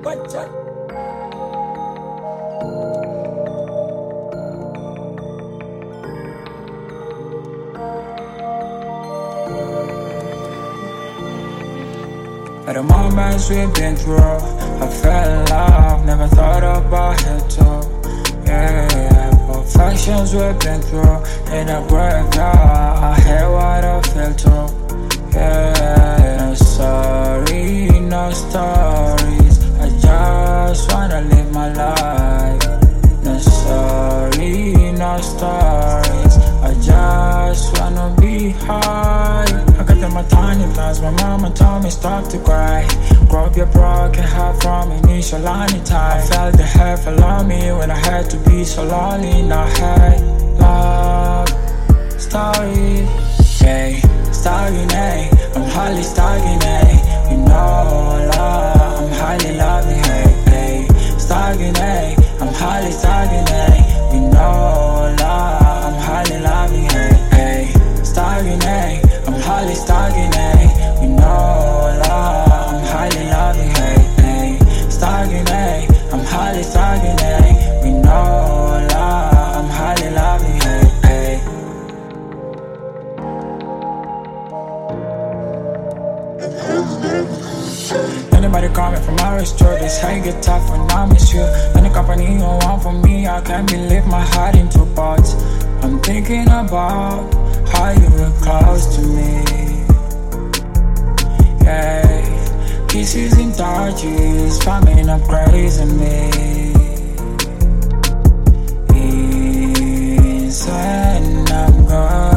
At the moments we've been through, I fell in love, never thought about it too. Yeah, perfections we've been through, in a graveyard, I hate what I feel too. Yeah, no sorry, no stories, I just wanna live my life. No sorry, no stories, I just wanna be high. I got them my tiny plans, my mama told me stop to cry. Grow up your broken heart from initial anytime. I felt the hurt follow me when I had to be so lonely. Now hey, love story, hey, stagnate, I'm highly stagnate. You know love, I'm highly loving, hey, hey, stagnate, I'm highly stagnate. You know love, I'm highly loving, hey, hey, stagnate, I'm highly stagnate. You know love, I'm highly loving, hey, hey, stagnate, I'm highly stagnate. We know love, I'm highly loving, hey, hey. Anybody coming from my store, this hate get tough when I miss you. Any company you want from me, I can't believe my heart in two parts. I'm thinking about how you were close to me. Yeah, kisses and touches, coming up crazy me. Inside I'm gone.